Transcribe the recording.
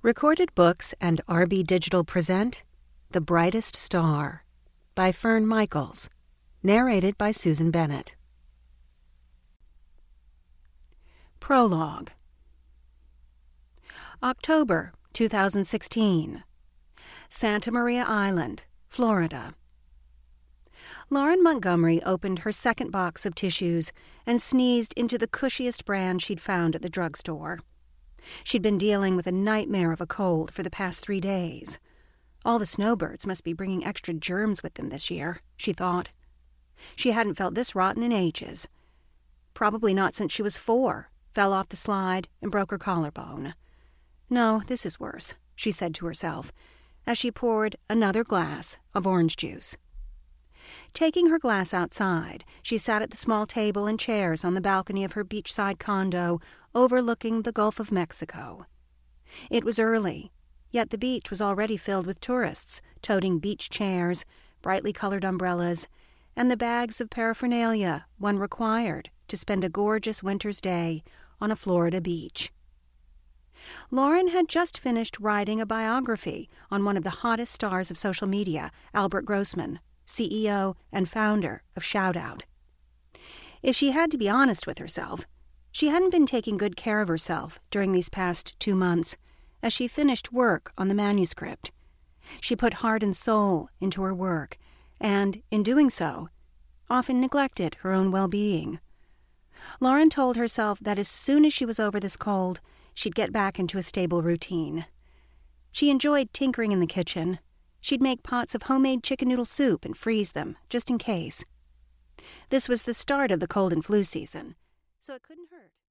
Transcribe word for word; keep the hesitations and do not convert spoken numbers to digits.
Recorded Books and R B Digital present The Brightest Star by Fern Michaels, narrated by Susan Bennett. Prologue. October two thousand sixteen. Santa Maria Island, Florida. Lauren Montgomery opened her second box of tissues and sneezed into the cushiest brand she'd found at the drugstore. She'd been dealing with a nightmare of a cold for the past three days. All the snowbirds must be bringing extra germs with them this year, she thought. She hadn't felt this rotten in ages. Probably not since she was four, fell off the slide, and broke her collarbone. No, this is worse, she said to herself, as she poured another glass of orange juice. Taking her glass outside, she sat at the small table and chairs on the balcony of her beachside condo overlooking the Gulf of Mexico. It was early, yet the beach was already filled with tourists toting beach chairs, brightly colored umbrellas, and the bags of paraphernalia one required to spend a gorgeous winter's day on a Florida beach. Lauren had just finished writing a biography on one of the hottest stars of social media, Albert Grossman, C E O and founder of Shoutout. If she had to be honest with herself, she hadn't been taking good care of herself during these past two months as she finished work on the manuscript. She put heart and soul into her work and, in doing so, often neglected her own well-being. Lauren told herself that as soon as she was over this cold, she'd get back into a stable routine. She enjoyed tinkering in the kitchen. She'd make pots of homemade chicken noodle soup and freeze them, just in case. This was the start of the cold and flu season, so it couldn't hurt.